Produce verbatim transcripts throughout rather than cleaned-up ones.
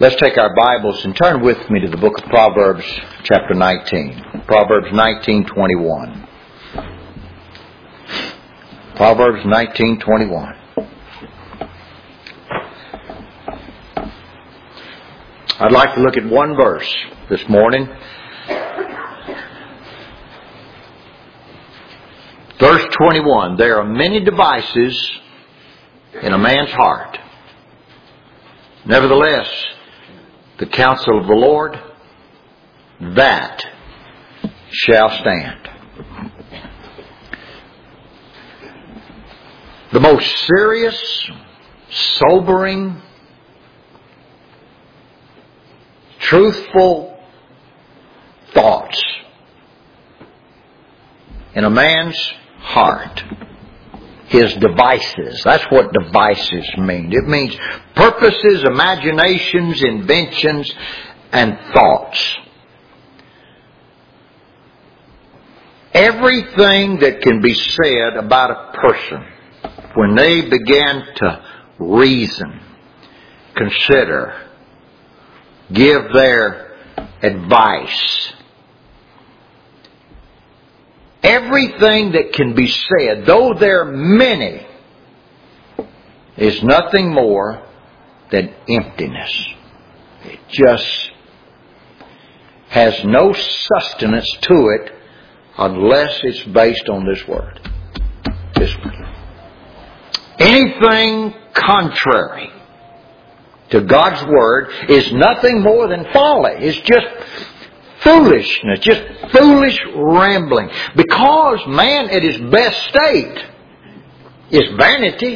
Let's take our Bibles and turn with me to the book of Proverbs, chapter nineteen. Proverbs nineteen twenty-one. Proverbs nineteen twenty-one. I'd like to look at one verse this morning. Verse twenty-one. There are many devices in a man's heart. Nevertheless, the counsel of the Lord, that shall stand. The most serious, sobering, truthful thoughts in a man's heart. His devices. That's what devices mean. It means purposes, imaginations, inventions, and thoughts. Everything that can be said about a person when they begin to reason, consider, give their advice. Everything that can be said, though there are many, is nothing more than emptiness. It just has no sustenance to it unless it's based on this word. This word. Anything contrary to God's word is nothing more than folly. It's just foolishness, just foolish rambling. Because man at his best state is vanity.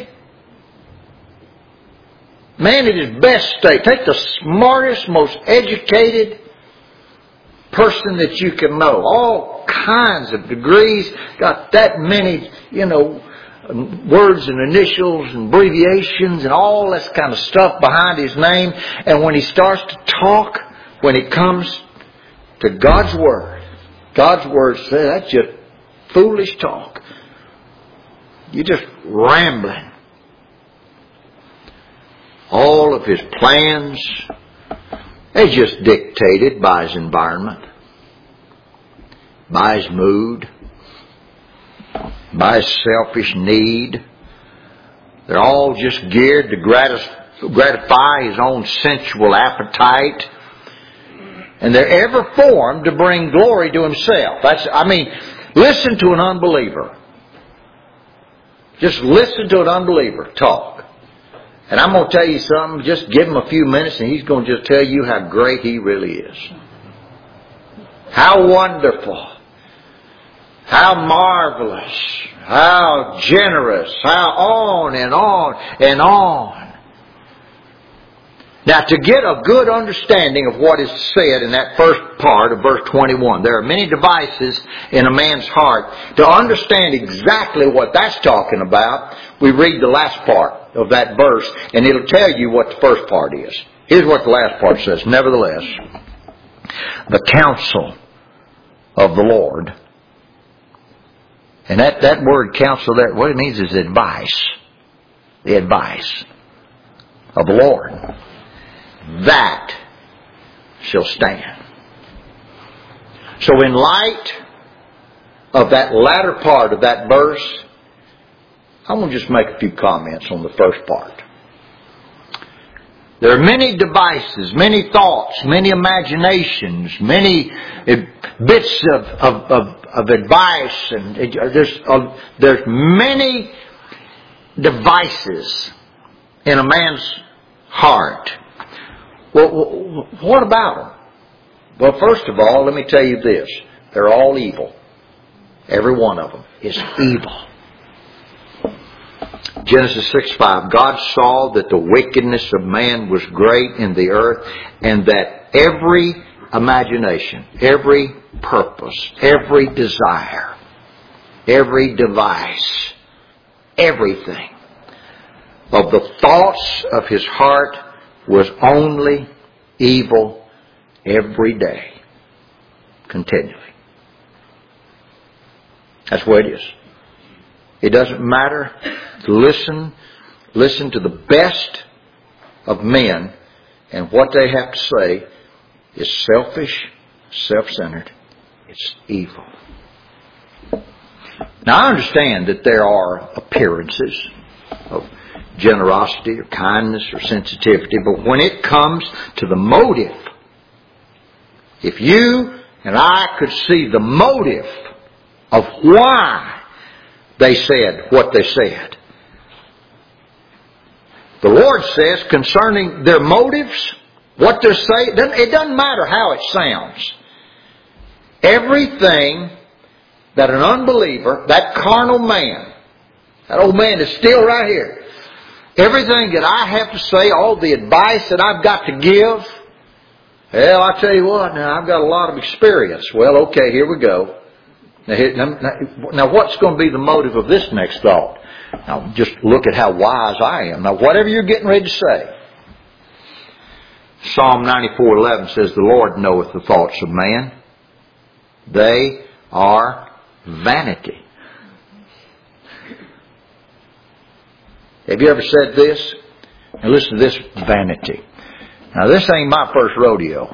Man at his best state. Take the smartest, most educated person that you can know. All kinds of degrees. Got that many, you know, words and initials and abbreviations and all this kind of stuff behind his name. And when he starts to talk, when it comes to God's Word, God's Word says that's just foolish talk. You're just rambling. All of his plans, they're just dictated by his environment, by his mood, by his selfish need. They're all just geared to gratify his own sensual appetite. And they're ever formed to bring glory to himself. That's, I mean, listen to an unbeliever. Just listen to an unbeliever talk. And I'm going to tell you something. Just give him a few minutes and he's going to just tell you how great he really is. How wonderful. How marvelous. How generous. How on and on and on. Now, to get a good understanding of what is said in that first part of verse twenty-one, there are many devices in a man's heart. To understand exactly what that's talking about, we read the last part of that verse, and it'll tell you what the first part is. Here's what the last part says. Nevertheless, the counsel of the Lord. And that, that word counsel there, what it means is advice. The advice of the Lord. That shall stand. So in light of that latter part of that verse, I want to just make a few comments on the first part. There are many devices, many thoughts, many imaginations, many bits of, of, of, of advice, and there's, uh, there's many devices in a man's heart. Well, what about them? Well, first of all, let me tell you this. They're all evil. Every one of them is evil. Genesis six five, God saw that the wickedness of man was great in the earth, and that every imagination, every purpose, every desire, every device, everything of the thoughts of his heart was only evil every day, continually. That's the way it is. It doesn't matter to listen, listen to the best of men And what they have to say is selfish, self-centered. It's evil. Now I understand that there are appearances of generosity or kindness or sensitivity, but when it comes to the motive, if you and I could see the motive of why they said what they said. The Lord says concerning their motives, what they're saying, it doesn't matter how it sounds. Everything that an unbeliever, that carnal man, that old man is still right here. Everything that I have to say, all the advice that I've got to give, well, I tell you what, now I've got a lot of experience. Well, okay, here we go. Now, here, now, now what's going to be the motive of this next thought? Now, just look at how wise I am. Now, whatever you're getting ready to say. Psalm ninety-four eleven says, the Lord knoweth the thoughts of man. They are vanity. Have you ever said this? Now listen to this, vanity. Now this ain't my first rodeo.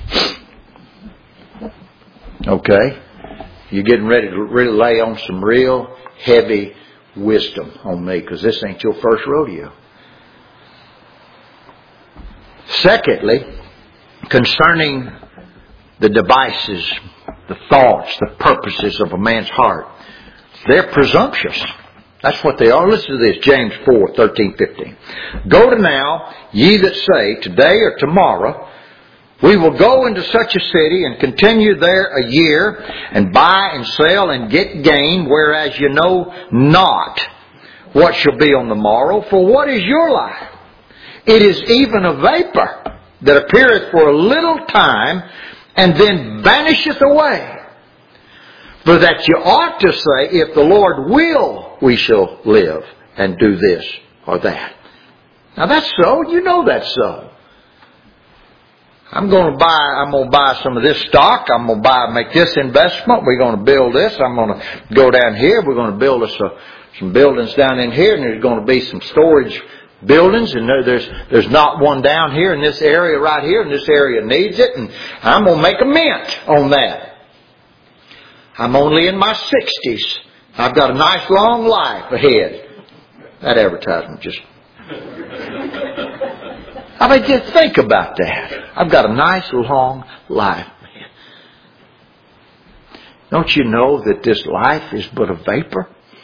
Okay? You're getting ready to really lay on some real heavy wisdom on me, because this ain't your first rodeo. Secondly, concerning the devices, the thoughts, the purposes of a man's heart, they're presumptuous. That's what they are. Listen to this, James four, thirteen, fifteen. Go to now, ye that say, today or tomorrow, we will go into such a city and continue there a year and buy and sell and get gain, whereas you know not what shall be on the morrow. For what is your life? It is even a vapor that appeareth for a little time and then vanisheth away. For that you ought to say, if the Lord will, we shall live and do this or that. Now that's so. You know that's so. I'm going to buy, I'm going to buy some of this stock. I'm going to buy, make this investment. We're going to build this. I'm going to go down here. We're going to build us a, some buildings down in here, and there's going to be some storage buildings, and there, there's there's not one down here in this area right here, and this area needs it, and I'm going to make a mint on that. I'm only in my sixties. I've got a nice long life ahead. That advertisement just... I mean, just think about that. I've got a nice long life. Don't you know that this life is but a vapor?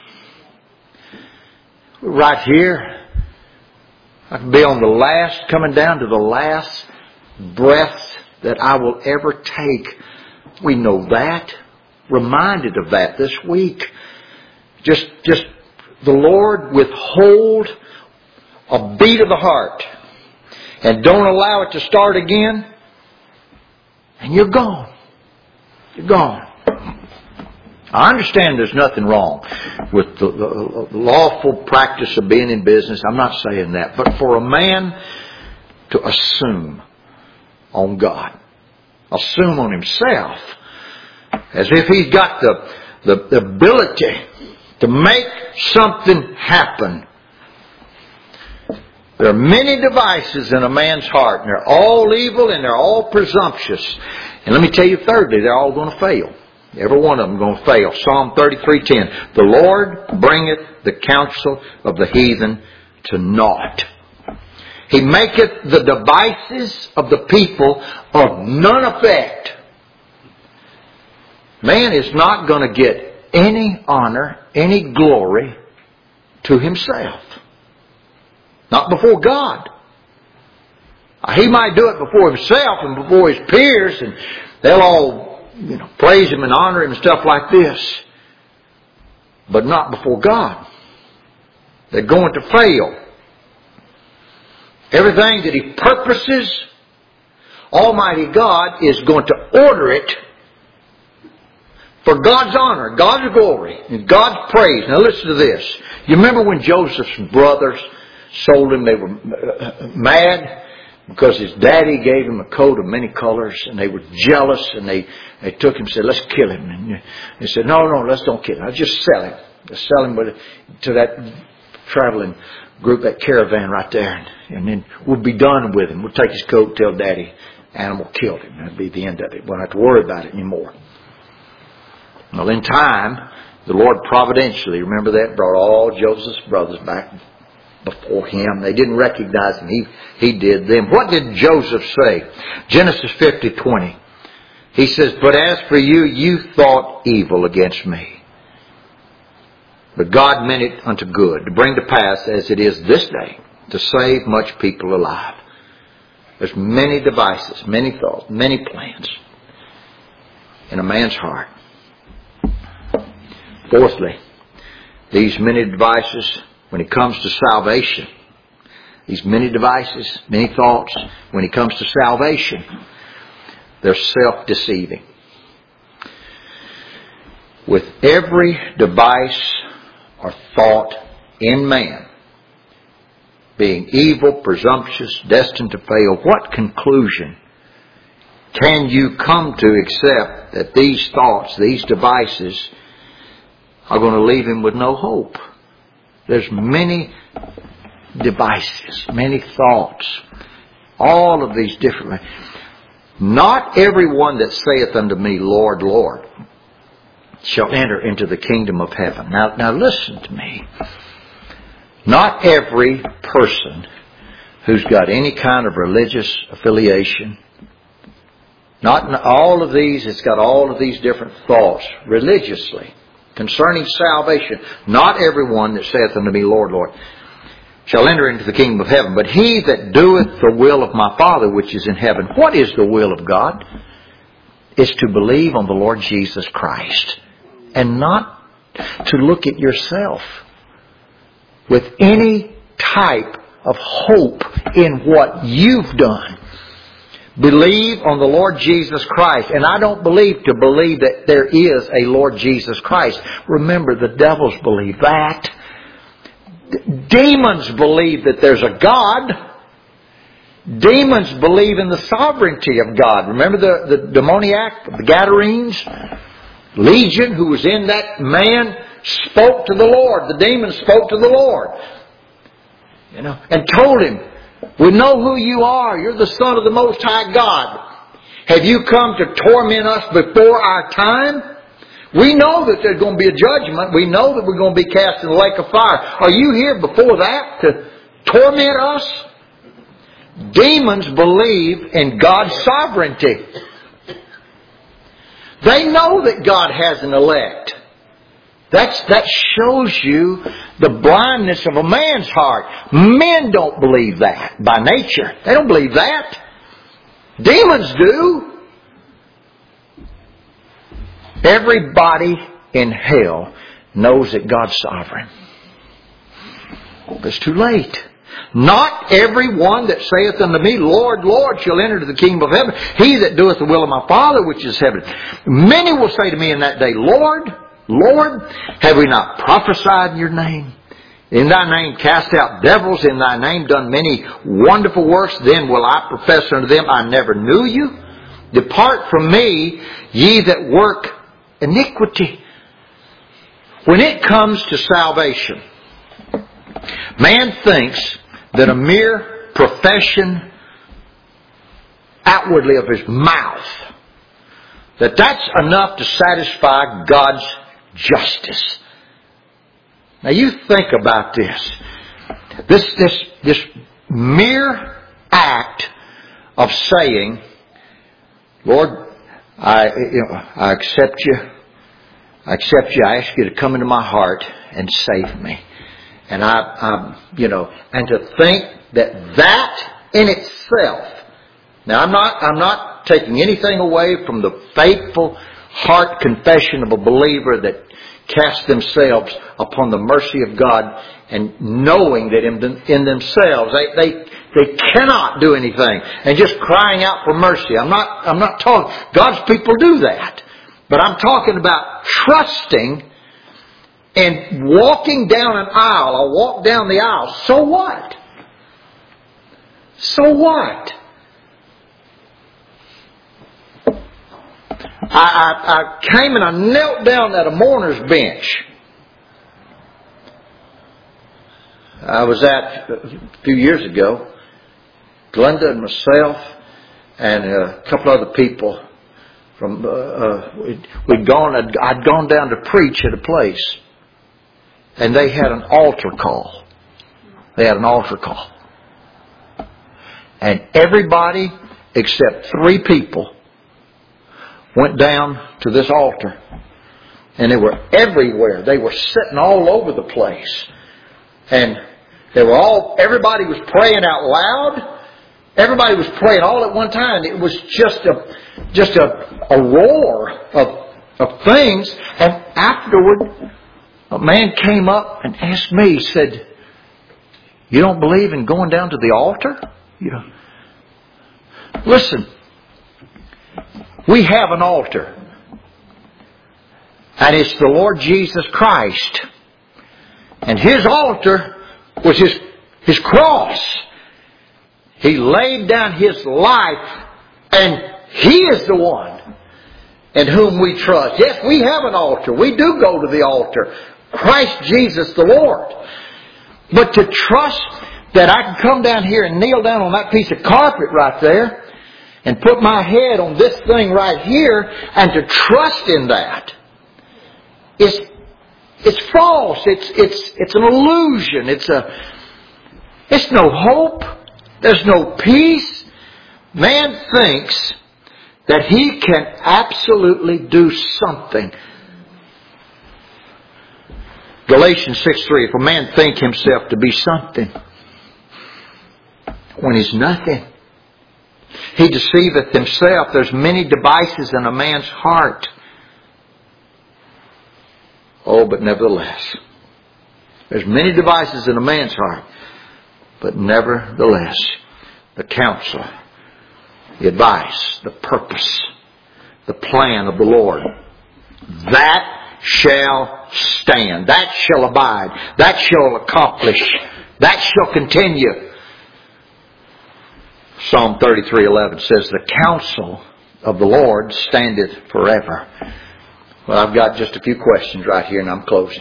Right here, I can be on the last, coming down to the last breath that I will ever take. We know that. Reminded of that this week. Just, just the Lord withhold a beat of the heart and don't allow it to start again, and you're gone. You're gone. I understand there's nothing wrong with the, the, the lawful practice of being in business. I'm not saying that. But for a man to assume on God, assume on himself, as if he's got the, the, the ability to make something happen. There are many devices in a man's heart, and they're all evil and they're all presumptuous. And let me tell you thirdly, they're all going to fail. Every one of them going to fail. Psalm thirty-three ten. The Lord bringeth the counsel of the heathen to naught. He maketh the devices of the people of none effect. Man is not going to get any honor, any glory to himself. Not before God. He might do it before himself and before his peers, and they'll all, you know, praise him and honor him and stuff like this. But not before God. They're going to fail. Everything that he purposes, Almighty God is going to order it for God's honor, God's glory, and God's praise. Now listen to this. You remember when Joseph's brothers sold him? They were mad because his daddy gave him a coat of many colors, and they were jealous, and they, they took him and said, let's kill him. And they said, no, no, let's don't kill him. Let's just sell him. Let's sell him to that traveling group, that caravan right there. And then we'll be done with him. We'll take his coat and tell Daddy animal killed him. That'll be the end of it. We won't have to worry about it anymore. Well, in time, the Lord providentially, remember that, brought all Joseph's brothers back before him. They didn't recognize him. He, he did them. What did Joseph say? Genesis fifty twenty. He says, "But as for you, you thought evil against me. But God meant it unto good, to bring to pass as it is this day, to save much people alive." There's many devices, many thoughts, many plans in a man's heart. Fourthly, these many devices, when it comes to salvation, these many devices, many thoughts, when it comes to salvation, they're self-deceiving. With every device or thought in man being evil, presumptuous, destined to fail, what conclusion can you come to except that these thoughts, these devices, are going to leave him with no hope? There's many devices, many thoughts, all of these different. Not everyone that saith unto me, Lord, Lord, shall enter into the kingdom of heaven. Now, now listen to me. Not every person who's got any kind of religious affiliation, not in all of these, it's got all of these different thoughts religiously concerning salvation. Not everyone that saith unto me, Lord, Lord, shall enter into the kingdom of heaven, but he that doeth the will of my Father which is in heaven. What is the will of God? It's to believe on the Lord Jesus Christ and not to look at yourself with any type of hope in what you've done. Believe on the Lord Jesus Christ. And I don't believe to believe that there is a Lord Jesus Christ. Remember, the devils believe that. Demons believe that there's a God. Demons believe in the sovereignty of God. Remember the, the demoniac, the Gadarenes? Legion, who was in that man, spoke to the Lord. The demon spoke to the Lord. You know, and told him, "We know who you are. You're the Son of the Most High God. Have you come to torment us before our time? We know that there's going to be a judgment. We know that we're going to be cast in the lake of fire. Are you here before that to torment us?" Demons believe in God's sovereignty. They know that God has an elect. That's, that shows you the blindness of a man's heart. Men don't believe that by nature. They don't believe that. Demons do. Everybody in hell knows that God's sovereign. But it's too late. Not everyone that saith unto me, Lord, Lord, shall enter into the kingdom of heaven. He that doeth the will of my Father which is in heaven. Many will say to me in that day, Lord, Lord, have we not prophesied in your name? In thy name cast out devils, in thy name done many wonderful works. Then will I profess unto them, I never knew you. Depart from me, ye that work iniquity. When it comes to salvation, man thinks that a mere profession outwardly of his mouth, that that's enough to satisfy God's justice. Now you think about this. This, this, this mere act of saying, Lord, I, you know, I accept you. I accept you. I ask you to come into my heart and save me. And I, I, you know, and to think that that in itself. Now I'm not, I'm not taking anything away from the faithful heart confession of a believer that casts themselves upon the mercy of God and knowing that in, in themselves they, they, they cannot do anything and just crying out for mercy. I'm not, I'm not talking, God's people do that. But I'm talking about trusting and walking down an aisle. I'll walk down the aisle. So what? So what? I, I, I came and I knelt down at a mourner's bench. I was at a few years ago. Glenda and myself and a couple other people from uh, uh, we'd, we'd gone. I'd, I'd gone down to preach at a place, and they had an altar call. They had an altar call, and everybody except three people went down to this altar, and they were everywhere. They were sitting all over the place, and they were all. Everybody was praying out loud. Everybody was praying all at one time. It was just a just a, a roar of of things. And afterward, a man came up and asked me. He said, "You don't believe in going down to the altar?" You know. Listen, we have an altar, and it's the Lord Jesus Christ. And His altar was His His cross. He laid down His life, and He is the one in whom we trust. Yes, we have an altar. We do go to the altar. Christ Jesus the Lord. But to trust that I can come down here and kneel down on that piece of carpet right there and put my head on this thing right here and to trust in that, it's, it's false. It's, it's, it's an illusion. It's a, it's no hope. There's no peace. Man thinks that he can absolutely do something. Galatians six three, if a man think himself to be something when he's nothing, he deceiveth himself. There's many devices in a man's heart. Oh, but nevertheless, there's many devices in a man's heart. But nevertheless, the counsel, the advice, the purpose, the plan of the Lord, that shall stand, that shall abide, that shall accomplish, that shall continue. Psalm thirty-three eleven says, "The counsel of the Lord standeth forever." Well, I've got just a few questions right here and I'm closing.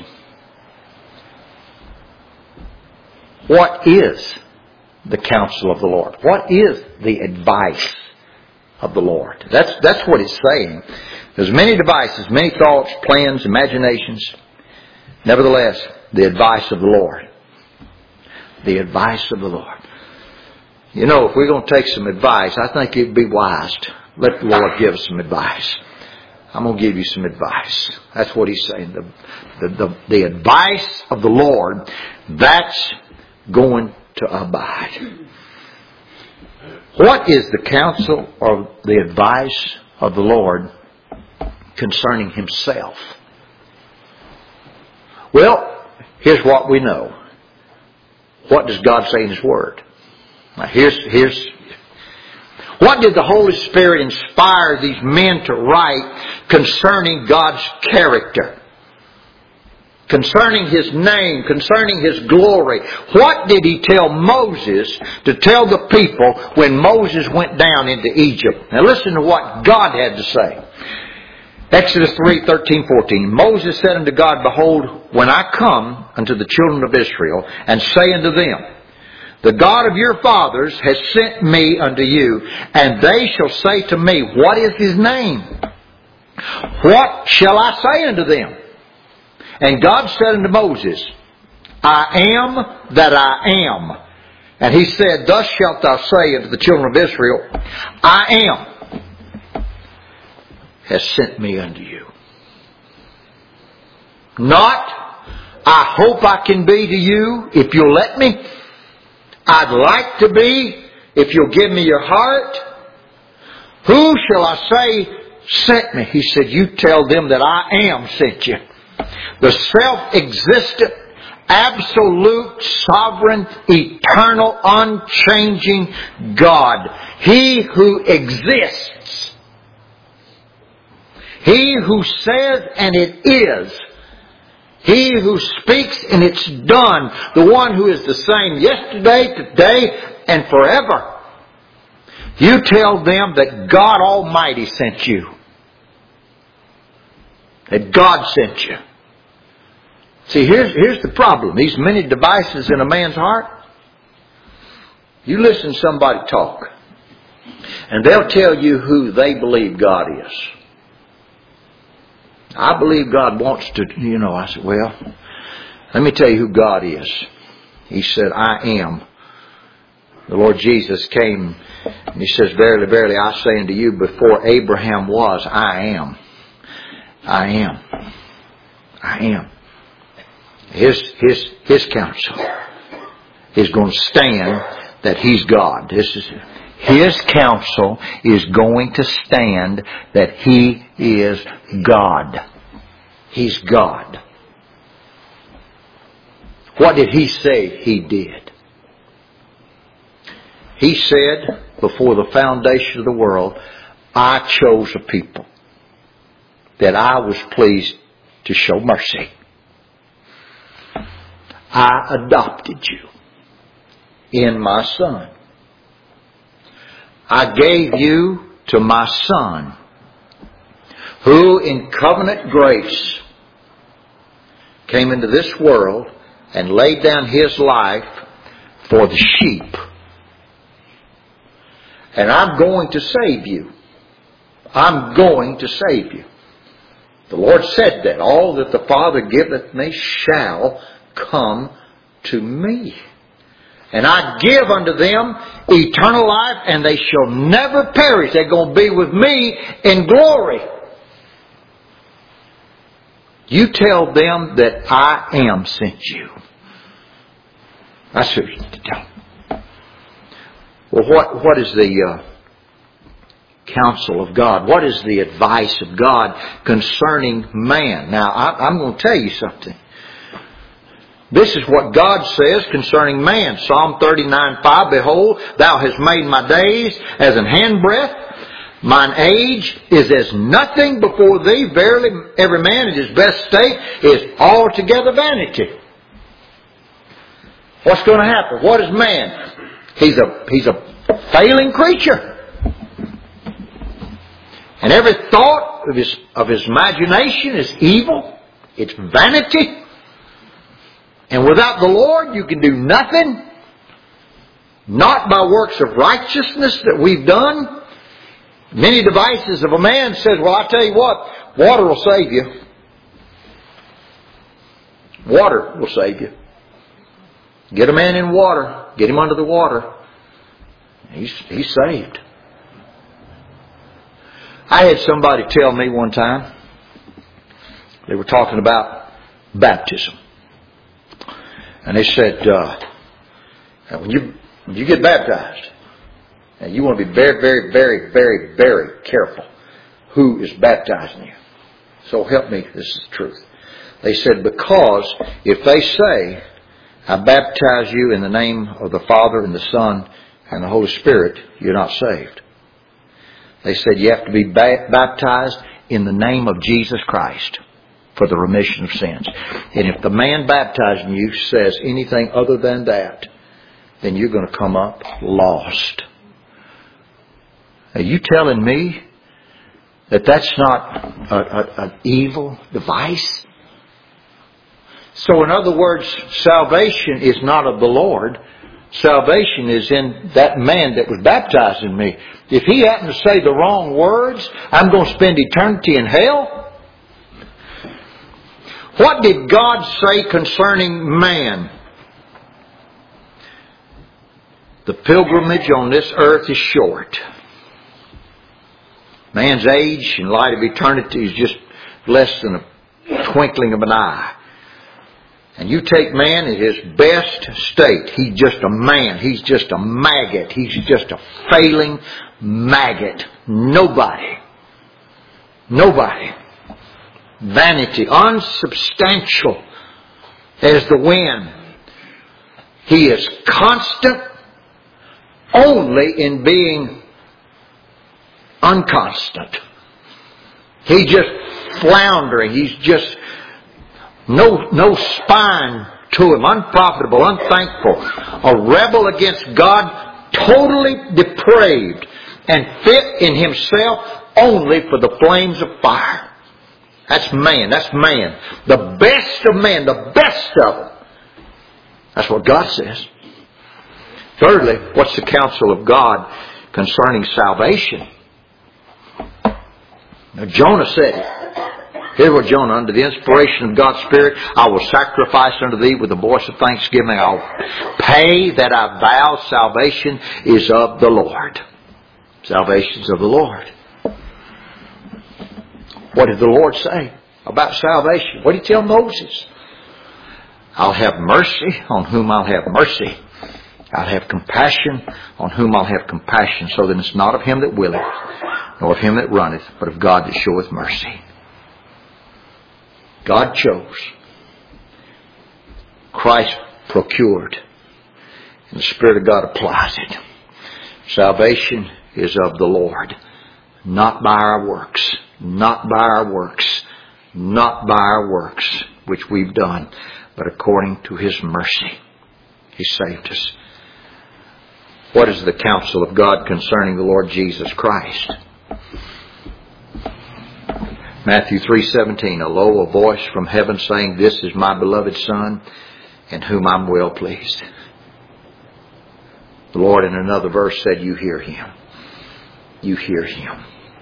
What is the counsel of the Lord? What is the advice of the Lord? That's, that's what it's saying. There's many devices, many thoughts, plans, imaginations. Nevertheless, the advice of the Lord. The advice of the Lord. You know, if we're going to take some advice, I think it'd be wise to let the Lord give us some advice. I'm going to give you some advice. That's what He's saying. The, the, the, the advice of the Lord, that's going to abide. What is the counsel or the advice of the Lord concerning Himself? Well, here's what we know. What does God say in His Word? Now here's, here's, what did the Holy Spirit inspire these men to write concerning God's character? Concerning His name, concerning His glory. What did He tell Moses to tell the people when Moses went down into Egypt? Now listen to what God had to say. Exodus three thirteen fourteen. Moses said unto God, "Behold, when I come unto the children of Israel, and say unto them, The God of your fathers has sent me unto you, and they shall say to me, What is His name? What shall I say unto them? And God said unto Moses, I am that I am. And He said, Thus shalt thou say unto the children of Israel, I am has sent me unto you. Not, I hope I can be to you if you'll let me. I'd like to be if you'll give me your heart. Who shall I say sent me? He said, you tell them that I am sent you. The self-existent, absolute, sovereign, eternal, unchanging God. He who exists. He who says and it is. He who speaks and it's done. The one who is the same yesterday, today, and forever. You tell them that God Almighty sent you. That God sent you. See, here's, here's the problem. These many devices in a man's heart. You listen to somebody talk, and they'll tell you who they believe God is. I believe God wants to, you know, I said, well, let me tell you who God is. He said, I am. The Lord Jesus came and He says, verily, verily, I say unto you, before Abraham was, I am. I am. I am. His, his, his counsel is going to stand that He's God. This is His counsel is going to stand that He is God. He's God. What did He say He did? He said, before the foundation of the world, I chose a people that I was pleased to show mercy. I adopted you in my Son. I gave you to my Son, who in covenant grace came into this world and laid down His life for the sheep. And I'm going to save you. I'm going to save you. The Lord said that all that the Father giveth me shall come to me. And I give unto them eternal life, and they shall never perish. They're going to be with me in glory. You tell them that I am sent you. That's who you tell them. Well, what, what is the uh, counsel of God? What is the advice of God concerning man? Now, I, I'm going to tell you something. This is what God says concerning man. Psalm thirty-nine five, behold, thou hast made my days as an handbreadth. Mine age is as nothing before thee. Verily, every man in his best state is altogether vanity. What's going to happen? What is man? He's a, he's a failing creature. And every thought of his, of his imagination is evil. It's vanity. And without the Lord, you can do nothing. Not by works of righteousness that we've done. Many devices of a man says, well, I tell you what, water will save you. Water will save you. Get a man in water. Get him under the water. He's, he's saved. I had somebody tell me one time, they were talking about baptism. And they said, uh, when you when you get baptized, and you want to be very, very, very, very, very careful who is baptizing you. So help me, this is the truth. They said, because if they say, I baptize you in the name of the Father and the Son and the Holy Spirit, you're not saved. They said you have to be ba- baptized in the name of Jesus Christ for the remission of sins. And if the man baptizing you says anything other than that, then you're going to come up lost. Are you telling me that that's not a, a, an evil device? So in other words, salvation is not of the Lord. Salvation is in that man that was baptizing me. If he happened to say the wrong words, I'm going to spend eternity in hell. What did God say concerning man? The pilgrimage on this earth is short. Man's age in light of eternity is just less than a twinkling of an eye. And you take man in his best state. He's just a man. He's just a maggot. He's just a failing maggot. Nobody. Nobody. Vanity. Unsubstantial as the wind. He is constant only in being unconstant. He's just floundering. He's just no no spine to him. Unprofitable, unthankful. A rebel against God, totally depraved and fit in himself only for the flames of fire. That's man. That's man. The best of man. The best of them. That's what God says. Thirdly, what's the counsel of God concerning salvation? Now Jonah said it. Here's what Jonah, under the inspiration of God's Spirit, I will sacrifice unto thee with a voice of thanksgiving. I'll pay that I vow salvation is of the Lord. Salvation is of the Lord. What did the Lord say about salvation? What did He tell Moses? I'll have mercy on whom I'll have mercy. I'll have compassion on whom I'll have compassion, so that it's not of him that willeth, nor of him that runneth, but of God that showeth mercy. God chose. Christ procured. And the Spirit of God applies it. Salvation is of the Lord. Not by our works. Not by our works. Not by our works, which we've done, but according to His mercy. He saved us. What is the counsel of God concerning the Lord Jesus Christ? Matthew three seventeen, a lo, a voice from heaven saying, This is my beloved Son, in whom I'm well pleased. The Lord in another verse said, You hear Him. You hear Him.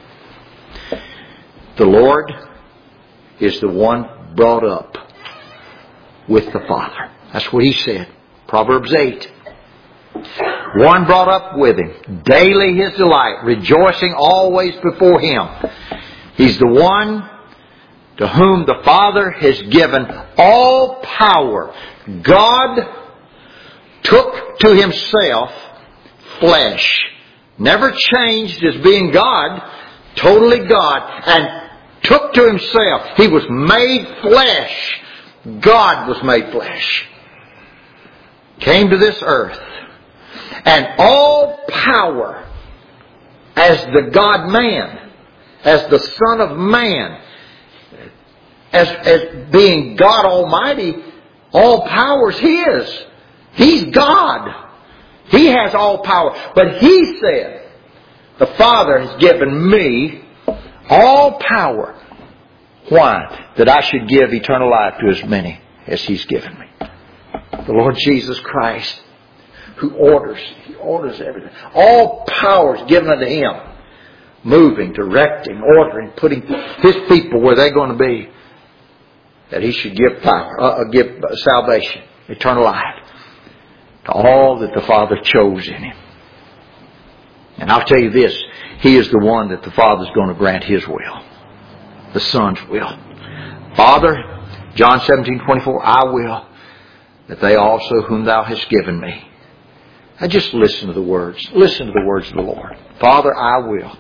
The Lord is the one brought up with the Father. That's what He said. Proverbs eight. One brought up with Him. Daily His delight. Rejoicing always before Him. He's the one to whom the Father has given all power. God took to Himself flesh. Never changed as being God. Totally God. And took to Himself. He was made flesh. God was made flesh. Came to this earth. And all power as the God-man, as the Son of Man, as, as being God Almighty, all power is His. He's God. He has all power. But He said, the Father has given me all power. Why? That I should give eternal life to as many as He's given me. The Lord Jesus Christ, who orders, He orders everything. All power is given unto Him. Moving, directing, ordering, putting His people where they're going to be. That He should give power, uh, give salvation, eternal life to all that the Father chose in Him. And I'll tell you this, He is the one that the Father's going to grant His will. The Son's will. Father, John seventeen twenty-four, I will that they also whom Thou hast given me. Now just listen to the words. Listen to the words of the Lord. Father, I will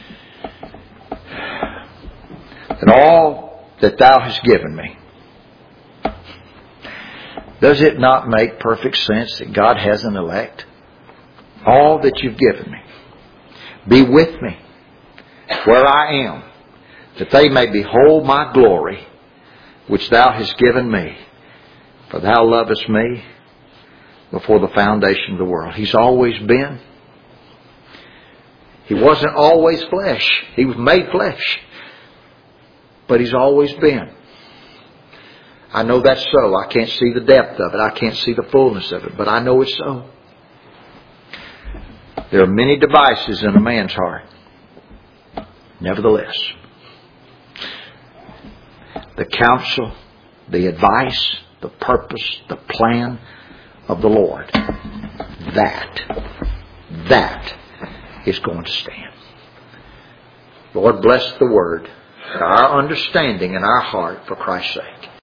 that all that Thou hast given me. Does it not make perfect sense that God has an elect? All that You've given me. Be with me where I am, that they may behold my glory, which Thou hast given me. For Thou lovest me before the foundation of the world. He's always been. He wasn't always flesh. He was made flesh. But He's always been. I know that's so. I can't see the depth of it. I can't see the fullness of it. But I know it's so. There are many devices in a man's heart. Nevertheless, the counsel, the advice, the purpose, the plan of the Lord, that, that is going to stand. Lord, bless the Word, our understanding and our heart for Christ's sake.